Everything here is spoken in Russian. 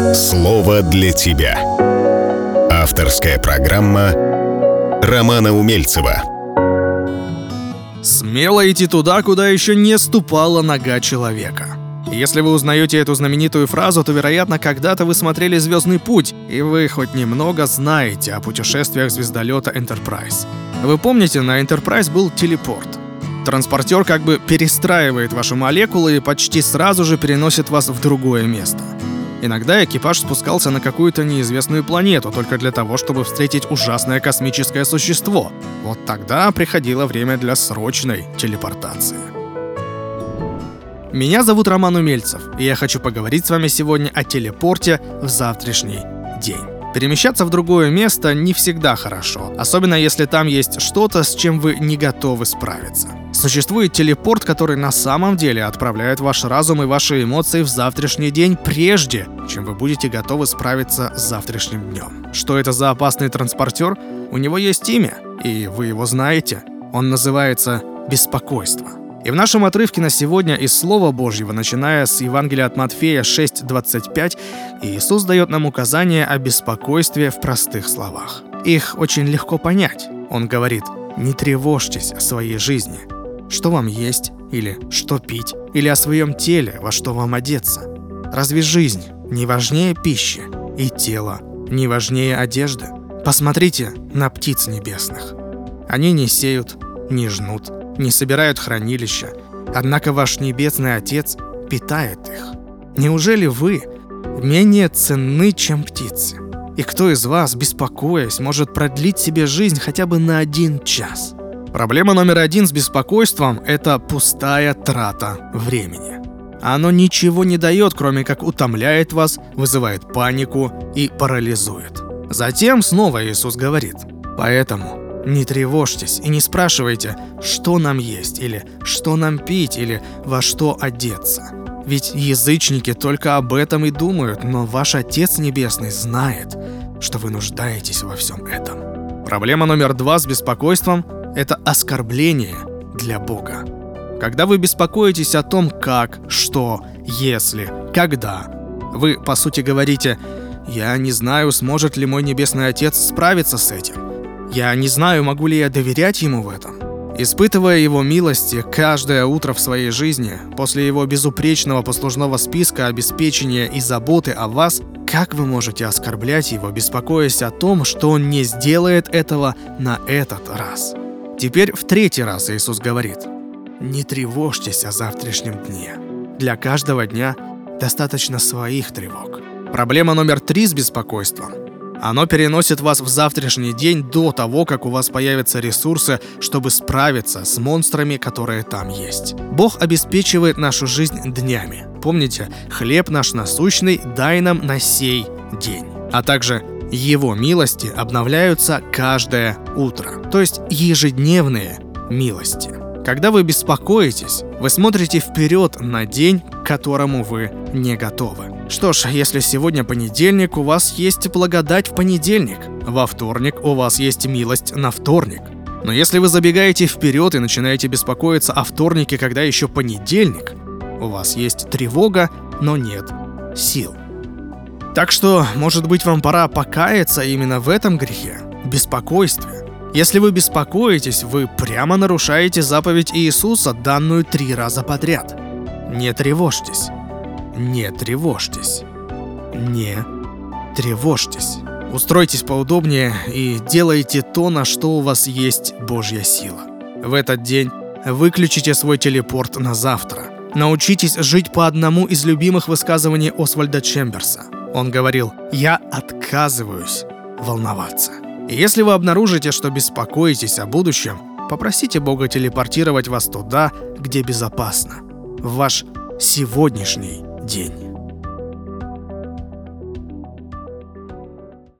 Слово для тебя. Авторская программа Романа Умельцева. Смело идти туда, куда еще не ступала нога человека. Если вы узнаете эту знаменитую фразу, то, вероятно, когда-то вы смотрели «Звездный путь», и вы хоть немного знаете о путешествиях звездолета Enterprise. Вы помните, на Enterprise был телепорт. Транспортер как бы перестраивает ваши молекулы и почти сразу же переносит вас в другое место. Иногда экипаж спускался на какую-то неизвестную планету только для того, чтобы встретить ужасное космическое существо. Вот тогда приходило время для срочной телепортации. Меня зовут Роман Умельцев, и я хочу поговорить с вами сегодня о телепорте в завтрашний день. Перемещаться в другое место не всегда хорошо, особенно если там есть что-то, с чем вы не готовы справиться. Существует телепорт, который на самом деле отправляет ваш разум и ваши эмоции в завтрашний день прежде, чем вы будете готовы справиться с завтрашним днем. Что это за опасный транспортер? У него есть имя, и вы его знаете. Он называется беспокойство. И в нашем отрывке на сегодня из Слова Божьего, начиная с Евангелия от Матфея 6:25, Иисус дает нам указания о беспокойстве в простых словах. Их очень легко понять. Он говорит: «Не тревожьтесь о своей жизни, что вам есть, или что пить, или о своем теле, во что вам одеться. Разве жизнь не важнее пищи, и тело не важнее одежды? Посмотрите на птиц небесных. Они не сеют, не жнут, не собирают хранилища, однако ваш небесный Отец питает их. Неужели вы менее ценны, чем птицы? И кто из вас, беспокоясь, может продлить себе жизнь хотя бы на 1 час?» Проблема номер 1 с беспокойством – это пустая трата времени. Оно ничего не дает, кроме как утомляет вас, вызывает панику и парализует. Затем снова Иисус говорит: «Поэтому не тревожьтесь и не спрашивайте, что нам есть, или что нам пить, или во что одеться. Ведь язычники только об этом и думают, но ваш Отец Небесный знает, что вы нуждаетесь во всем этом». Проблема номер 2 с беспокойством – это оскорбление для Бога. Когда вы беспокоитесь о том, как, что, если, когда, вы, по сути, говорите: «Я не знаю, сможет ли мой Небесный Отец справиться с этим. Я не знаю, могу ли я доверять Ему в этом». Испытывая Его милости каждое утро в своей жизни, после Его безупречного послужного списка обеспечения и заботы о вас, как вы можете оскорблять Его, беспокоясь о том, что Он не сделает этого на этот раз? Теперь в 3-й раз Иисус говорит: «Не тревожьтесь о завтрашнем дне. Для каждого дня достаточно своих тревог». Проблема номер 3 с беспокойством. Оно переносит вас в завтрашний день до того, как у вас появятся ресурсы, чтобы справиться с монстрами, которые там есть. Бог обеспечивает нашу жизнь днями. Помните, хлеб наш насущный дай нам на сей день. А также Его милости обновляются каждое утро, то есть ежедневные милости. Когда вы беспокоитесь, вы смотрите вперед на день, к которому вы не готовы. Что ж, если сегодня понедельник, у вас есть благодать в понедельник. Во вторник у вас есть милость на вторник. Но если вы забегаете вперед и начинаете беспокоиться о вторнике, когда еще понедельник, у вас есть тревога, но нет сил. Так что, может быть, вам пора покаяться именно в этом грехе – беспокойстве. Если вы беспокоитесь, вы прямо нарушаете заповедь Иисуса, данную 3 раза подряд. Не тревожьтесь. Не тревожьтесь. Не тревожьтесь. Устройтесь поудобнее и делайте то, на что у вас есть Божья сила. В этот день выключите свой телепорт на завтра. Научитесь жить по одному из любимых высказываний Освальда Чемберса. Он говорил: «Я отказываюсь волноваться». И если вы обнаружите, что беспокоитесь о будущем, попросите Бога телепортировать вас туда, где безопасно, в ваш сегодняшний день.